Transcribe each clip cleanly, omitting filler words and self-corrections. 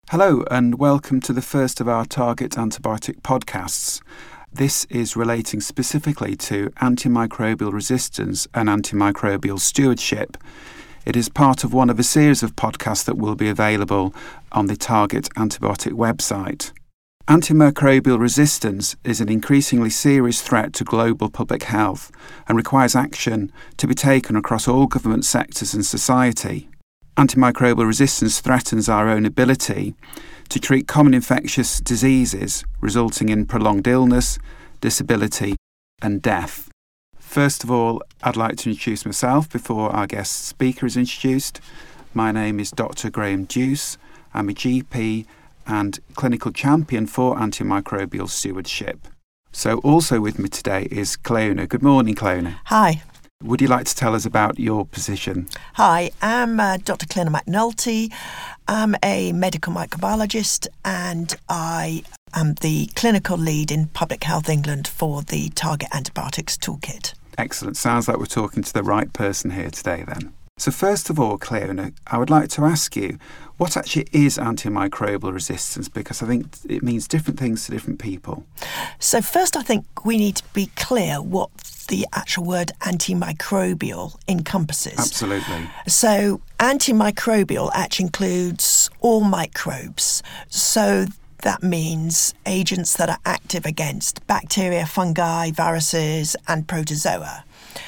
Hello and welcome to the first of our Target Antibiotic podcasts. This is relating specifically to antimicrobial resistance and antimicrobial stewardship. It is part of one of a series of podcasts that will be available on the Target Antibiotic website. Antimicrobial resistance is an increasingly serious threat to global public health and requires action to be taken across all government sectors and society. Antimicrobial resistance threatens our own ability to treat common infectious diseases, resulting in prolonged illness, disability and death. First of all, I'd like to introduce myself before our guest speaker is introduced. My name is Dr. Graham Deuce. I'm a GP and clinical champion for antimicrobial stewardship. So also with me today is Cleona. Good morning, Cleona. Hi. Would you like to tell us about your position? Hi, I'm Dr. Cleona McNulty. I'm a medical microbiologist and I am the clinical lead in Public Health England for the Target Antibiotics Toolkit. Excellent. Sounds like we're talking to the right person here today then. So first of all, Cleona, I would like to ask you, what actually is antimicrobial resistance? Because I think it means different things to different people. So first, I think we need to be clear what the actual word antimicrobial encompasses. Absolutely. So antimicrobial actually includes all microbes. So that means agents that are active against bacteria, fungi, viruses and protozoa.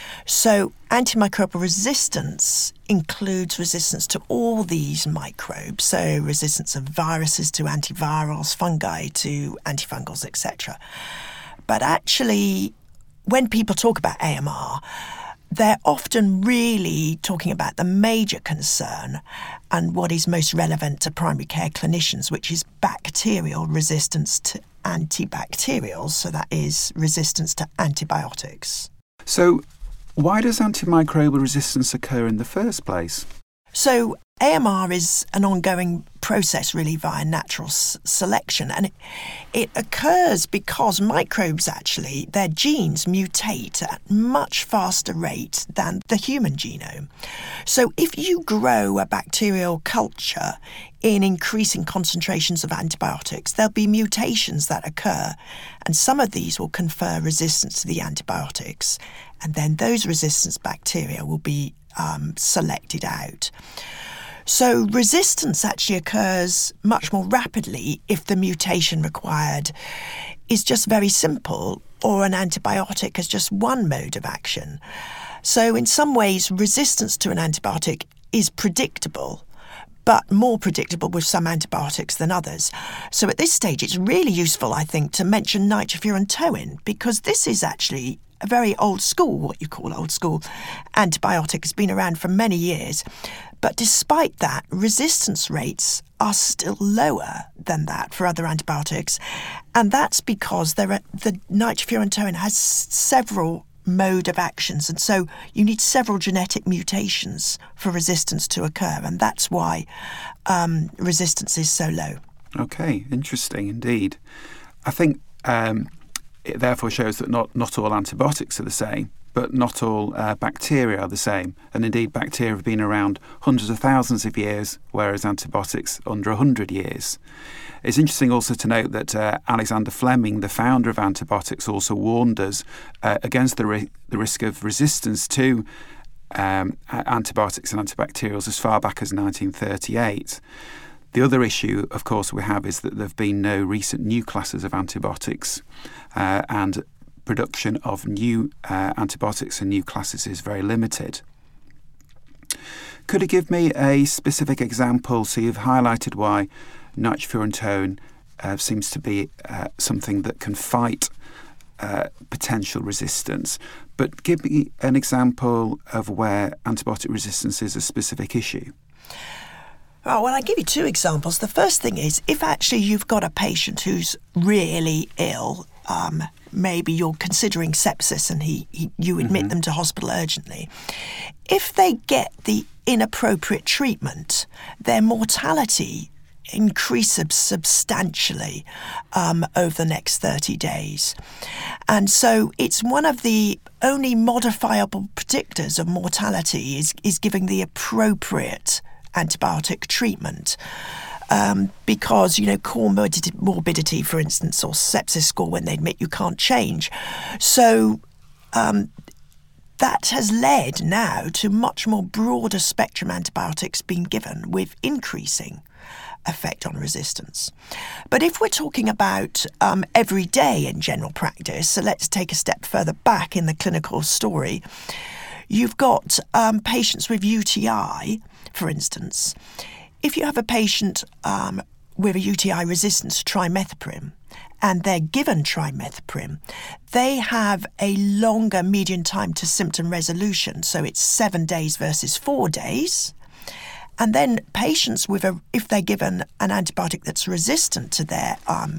So antimicrobial resistance includes resistance to all these microbes, so resistance of viruses to antivirals, fungi to antifungals, etc. But actually, when people talk about AMR, they're often really talking about the major concern and what is most relevant to primary care clinicians, which is bacterial resistance to antibacterials, so that is resistance to antibiotics. So why does antimicrobial resistance occur in the first place? So AMR is an ongoing process really via natural selection, and it occurs because microbes actually, their genes mutate at a much faster rate than the human genome. So if you grow a bacterial culture in increasing concentrations of antibiotics, there'll be mutations that occur, and some of these will confer resistance to the antibiotics, and then those resistance bacteria will be selected out. So resistance actually occurs much more rapidly if the mutation required is just very simple or an antibiotic has just one mode of action. So in some ways, resistance to an antibiotic is predictable, but more predictable with some antibiotics than others. So at this stage, it's really useful, I think, to mention nitrofurantoin, because this is actually a very old school, what you call old school antibiotic. Has been around for many years. But despite that, resistance rates are still lower than that for other antibiotics. And that's because the nitrofurantoin has several mode of actions. And so you need several genetic mutations for resistance to occur. And that's why resistance is so low. Okay, interesting indeed. I think it therefore shows that not all antibiotics are the same, but not all bacteria are the same. And indeed, bacteria have been around hundreds of thousands of years, whereas antibiotics under 100 years. It's interesting also to note that Alexander Fleming, the founder of antibiotics, also warned us against the risk of resistance to antibiotics and antibacterials as far back as 1938. The other issue, of course, we have is that there have been no recent new classes of antibiotics, and production of new antibiotics and new classes is very limited. Could you give me a specific example? So you've highlighted why nitrofurantoin seems to be something that can fight potential resistance, but give me an example of where antibiotic resistance is a specific issue. Oh, well, I'll give you two examples. The first thing is, if actually you've got a patient who's really ill, maybe you're considering sepsis and you admit them to hospital urgently. If they get the inappropriate treatment, their mortality increases substantially over the next 30 days. And so it's one of the only modifiable predictors of mortality is giving the appropriate antibiotic treatment. because, comorbidity, for instance, or sepsis score when they admit you can't change. So that has led now to much more broader spectrum antibiotics being given with increasing effect on resistance. But if we're talking about every day in general practice, so let's take a step further back in the clinical story, you've got patients with UTI, for instance. If you have a patient with a UTI resistance to trimethoprim, and they're given trimethoprim, they have a longer median time to symptom resolution. So it's 7 days versus 4 days. And then patients if they're given an antibiotic that's resistant to their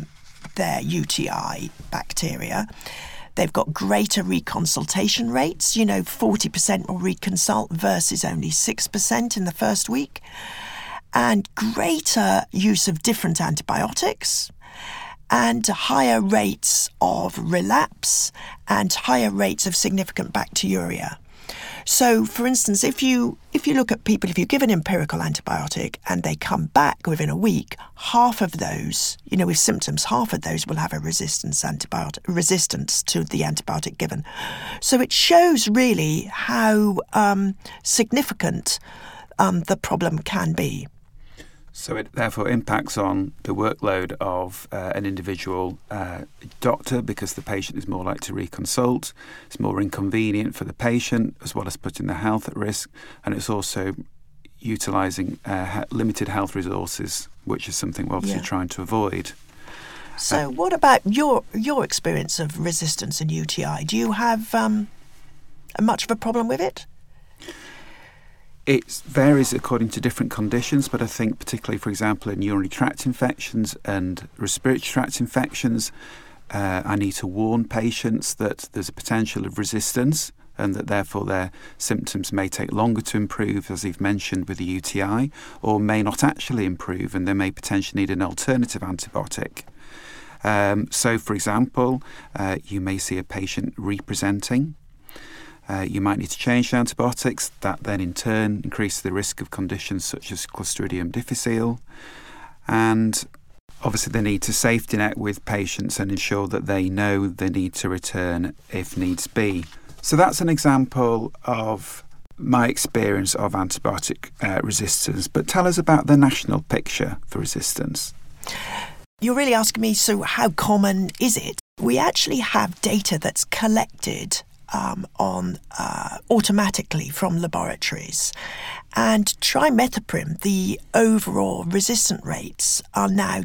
UTI bacteria, they've got greater reconsultation rates. 40% will reconsult versus only 6% in the first week, and greater use of different antibiotics, and higher rates of relapse and higher rates of significant bacteriuria. So, for instance, if you look at people, if you give an empirical antibiotic and they come back within a week, half of those, with symptoms, half of those will have a resistance to the antibiotic given. So it shows really how significant the problem can be. So it therefore impacts on the workload of an individual doctor, because the patient is more likely to reconsult. It's more inconvenient for the patient, as well as putting their health at risk. And it's also utilising limited health resources, which is something we're obviously trying to avoid. So what about your experience of resistance in UTI? Do you have much of a problem with it? It varies according to different conditions, but I think particularly, for example, in urinary tract infections and respiratory tract infections, I need to warn patients that there's a potential of resistance and that therefore their symptoms may take longer to improve, as you've mentioned with the UTI, or may not actually improve and they may potentially need an alternative antibiotic. So, for example, you may see a patient representing. You might need to change the antibiotics. That then in turn increases the risk of conditions such as Clostridium difficile. And obviously they need to safety net with patients and ensure that they know they need to return if needs be. So that's an example of my experience of antibiotic resistance. But tell us about the national picture for resistance. You're really asking me, so how common is it? We actually have data that's collected automatically from laboratories. And trimethoprim, the overall resistant rates are now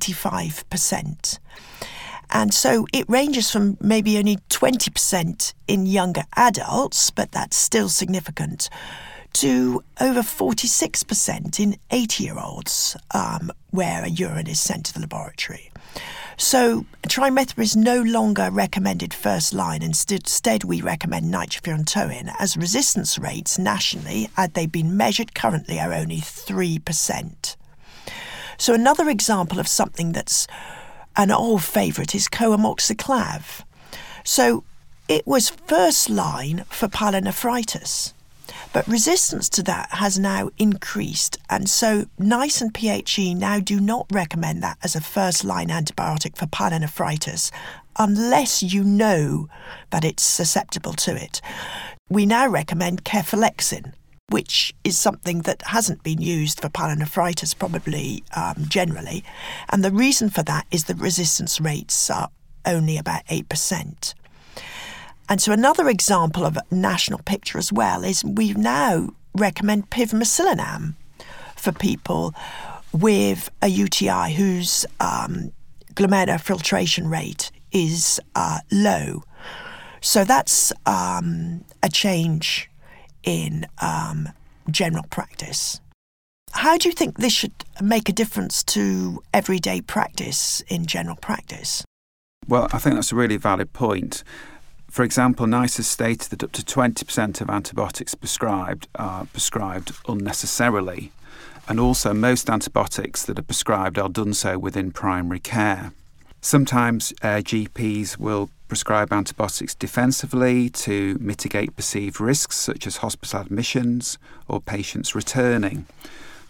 25%. And so it ranges from maybe only 20% in younger adults, but that's still significant, to over 46% in 80-year-olds where a urine is sent to the laboratory. So trimethoprim is no longer recommended first line. Instead, we recommend nitrofurantoin, as resistance rates nationally, had they been measured currently, are only 3%. So another example of something that's an old favourite is coamoxiclav. So it was first line for pyelonephritis. But resistance to that has now increased, and so NICE and PHE now do not recommend that as a first-line antibiotic for pyelonephritis unless you know that it's susceptible to it. We now recommend cefalexin, which is something that hasn't been used for pyelonephritis probably generally, and the reason for that is the resistance rates are only about 8%. And so another example of a national picture as well is we now recommend pivmecillinam for people with a UTI whose glomerular filtration rate is low. So that's a change in general practice. How do you think this should make a difference to everyday practice in general practice? Well, I think that's a really valid point. For example, NICE has stated that up to 20% of antibiotics prescribed are prescribed unnecessarily, and also most antibiotics that are prescribed are done so within primary care. Sometimes GPs will prescribe antibiotics defensively to mitigate perceived risks such as hospital admissions or patients returning.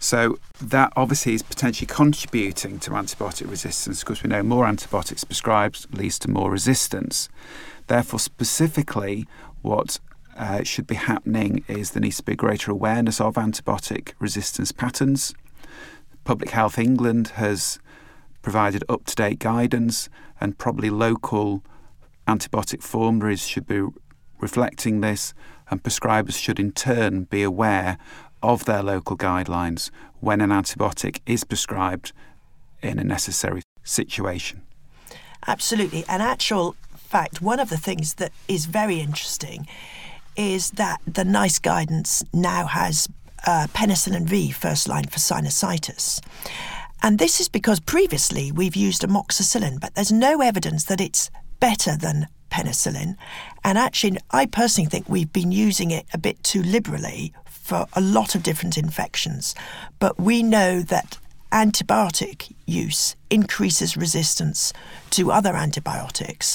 So that obviously is potentially contributing to antibiotic resistance, because we know more antibiotics prescribed leads to more resistance. Therefore, specifically, what should be happening is there needs to be greater awareness of antibiotic resistance patterns. Public Health England has provided up-to-date guidance, and probably local antibiotic formularies should be reflecting this, and prescribers should in turn be aware of their local guidelines when an antibiotic is prescribed in a necessary situation. Absolutely. And actual fact, one of the things that is very interesting is that the NICE guidance now has penicillin V first line for sinusitis. And this is because previously we've used amoxicillin, but there's no evidence that it's better than penicillin. And actually, I personally think we've been using it a bit too liberally for a lot of different infections. But we know that antibiotic use increases resistance to other antibiotics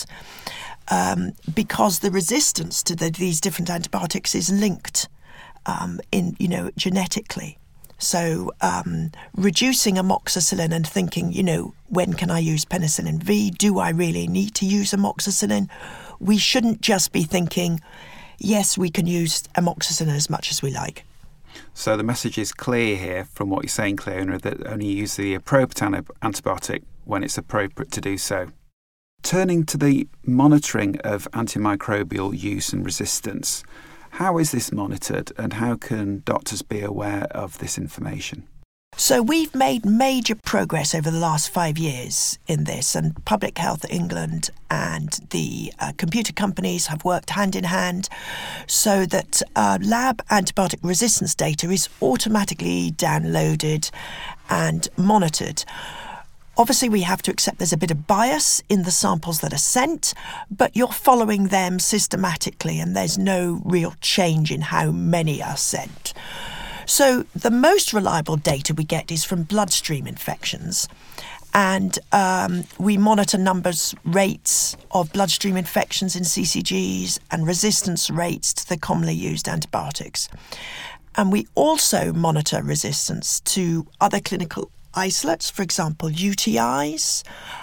because the resistance to these different antibiotics is linked genetically. So reducing amoxicillin and thinking, when can I use penicillin V? Do I really need to use amoxicillin? We shouldn't just be thinking, yes, we can use amoxicillin as much as we like. So the message is clear here from what you're saying, Cleona, that only use the appropriate antibiotic when it's appropriate to do so. Turning to the monitoring of antimicrobial use and resistance, how is this monitored, and how can doctors be aware of this information? So we've made major progress over the last 5 years in this, and Public Health England and the computer companies have worked hand in hand so that lab antibiotic resistance data is automatically downloaded and monitored. Obviously, we have to accept there's a bit of bias in the samples that are sent, but you're following them systematically and there's no real change in how many are sent. So the most reliable data we get is from bloodstream infections. And we monitor rates of bloodstream infections in CCGs and resistance rates to the commonly used antibiotics. And we also monitor resistance to other clinical isolates, for example, UTIs,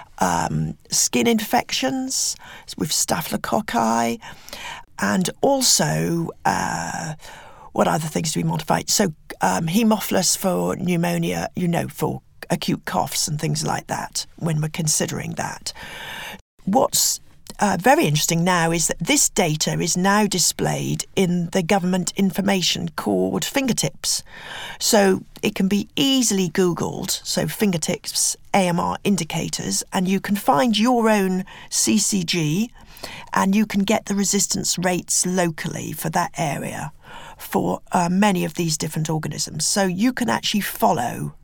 skin infections with staphylococci, and also what other things do we modify? So Haemophilus for pneumonia, for acute coughs and things like that when we're considering that. What's very interesting now is that this data is now displayed in the government information called Fingertips. So it can be easily Googled, so Fingertips AMR indicators, and you can find your own CCG and you can get the resistance rates locally for that area for many of these different organisms. So you can actually follow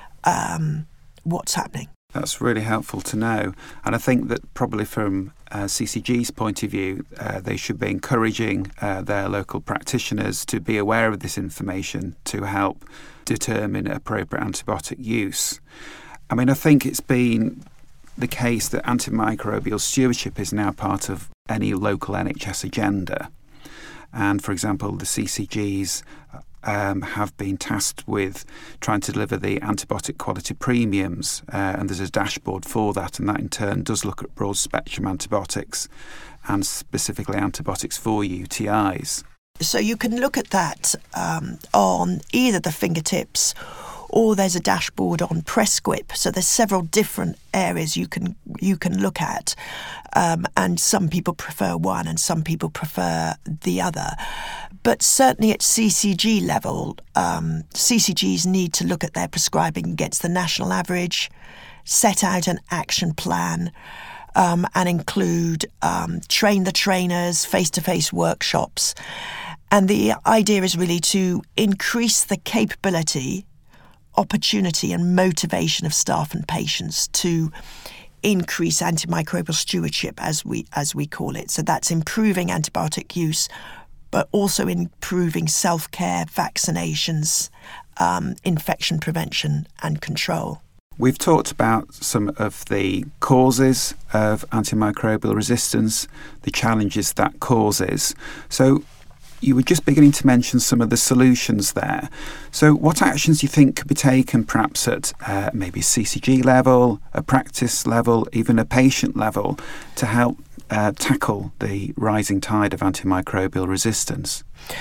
what's happening. That's really helpful to know. And I think that probably from CCG's point of view, they should be encouraging their local practitioners to be aware of this information to help determine appropriate antibiotic use. I mean, I think it's been the case that antimicrobial stewardship is now part of any local NHS agenda. And, for example, the CCGs have been tasked with trying to deliver the antibiotic quality premiums, and there's a dashboard for that, and that in turn does look at broad spectrum antibiotics and specifically antibiotics for UTIs. So you can look at that on either the Fingertips or there's a dashboard on Prescrip. So there's several different areas you can look at, and some people prefer one and some people prefer the other. But certainly at CCG level, CCGs need to look at their prescribing against the national average, set out an action plan, and include train the trainers, face-to-face workshops. And the idea is really to increase the capability, opportunity and motivation of staff and patients to increase antimicrobial stewardship, as we call it. So that's improving antibiotic use, but also improving self-care, vaccinations, infection prevention and control. We've talked about some of the causes of antimicrobial resistance, the challenges that causes. So you were just beginning to mention some of the solutions there. So what actions do you think could be taken perhaps at maybe CCG level, a practice level, even a patient level to help tackle the rising tide of antimicrobial resistance?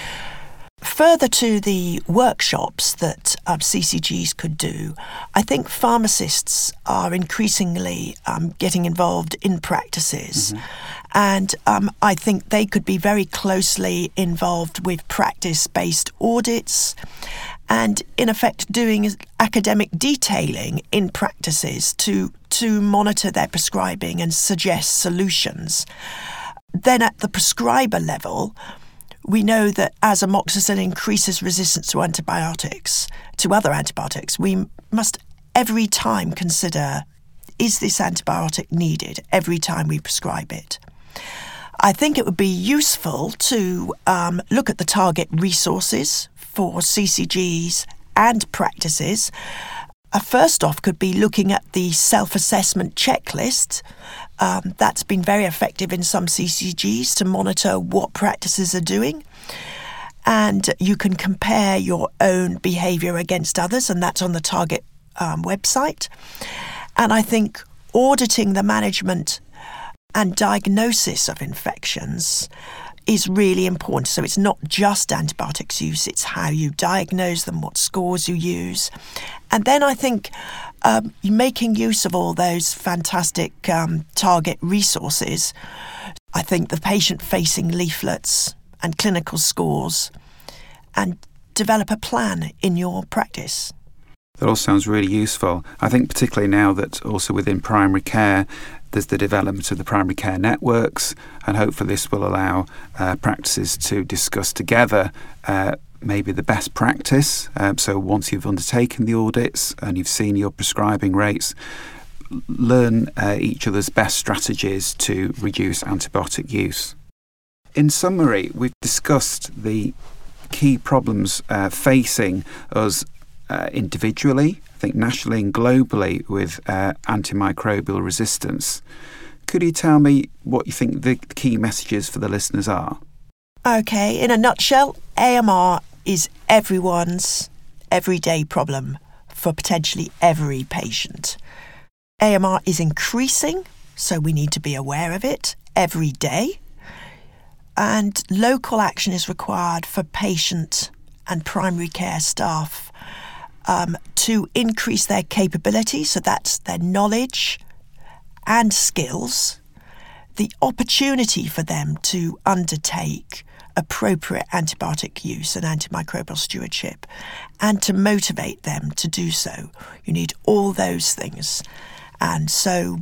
Further to the workshops that CCGs could do, I think pharmacists are increasingly getting involved in practices. And I think they could be very closely involved with practice-based audits and, in effect, doing academic detailing in practices to monitor their prescribing and suggest solutions. Then at the prescriber level, we know that as amoxicillin increases resistance to other antibiotics, we must every time consider, is this antibiotic needed every time we prescribe it? I think it would be useful to look at the target resources for CCGs and practices. First off could be looking at the self-assessment checklist. That's been very effective in some CCGs to monitor what practices are doing. And you can compare your own behaviour against others, and that's on the Target website. And I think auditing the management and diagnosis of infections is really important. So it's not just antibiotics use, it's how you diagnose them, what scores you use. And then I think making use of all those fantastic target resources, I think the patient-facing leaflets and clinical scores, and develop a plan in your practice. That all sounds really useful. I think particularly now that also within primary care, there's the development of the primary care networks, and hopefully this will allow practices to discuss together maybe the best practice. So once you've undertaken the audits and you've seen your prescribing rates, learn each other's best strategies to reduce antibiotic use. In summary, we've discussed the key problems facing us individually, I think nationally and globally, with antimicrobial resistance. Could you tell me what you think the key messages for the listeners are? Okay, in a nutshell, AMR is everyone's everyday problem for potentially every patient. AMR is increasing, so we need to be aware of it every day. And local action is required for patient and primary care staff to increase their capability, so that's their knowledge and skills, the opportunity for them to undertake appropriate antibiotic use and antimicrobial stewardship, and to motivate them to do so. You need all those things. And so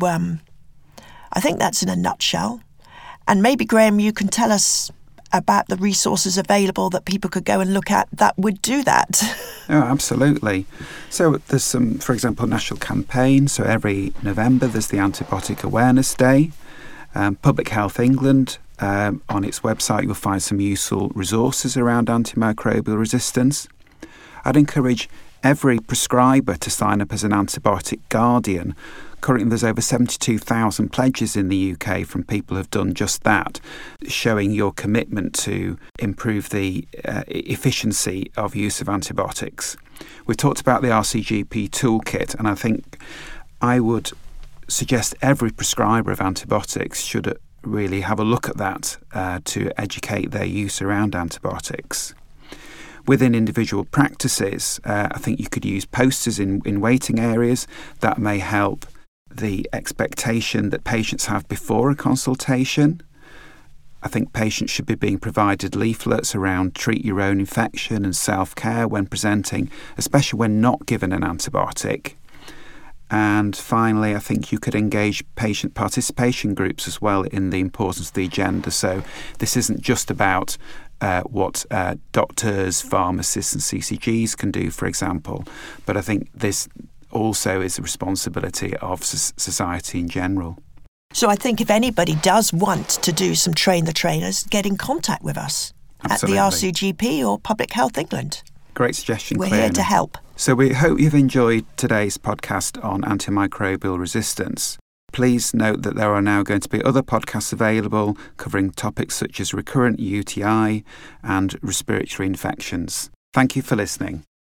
I think that's in a nutshell. And maybe, Graham, you can tell us about the resources available that people could go and look at that would do that. Oh, absolutely. So there's some, for example, national campaign. So every November there's the Antibiotic Awareness Day. Public Health England, on its website you'll find some useful resources around antimicrobial resistance. I'd encourage every prescriber to sign up as an antibiotic guardian. Currently there's over 72,000 pledges in the UK from people who've done just that, showing your commitment to improve the efficiency of use of antibiotics. We've talked about the RCGP toolkit, and I think I would suggest every prescriber of antibiotics should really have a look at that to educate their use around antibiotics. Within individual practices, I think you could use posters in waiting areas that may help the expectation that patients have before a consultation. I think patients should be being provided leaflets around treat your own infection and self-care when presenting, especially when not given an antibiotic. And finally, I think you could engage patient participation groups as well in the importance of the agenda. So this isn't just about what doctors, pharmacists and CCGs can do, for example, but I think this also is the responsibility of society in general. So I think if anybody does want to do some Train the Trainers, get in contact with us. Absolutely. At the RCGP or Public Health England. Great suggestion, We're Claire. here to help. So we hope you've enjoyed today's podcast on antimicrobial resistance. Please note that there are now going to be other podcasts available covering topics such as recurrent UTI and respiratory infections. Thank you for listening.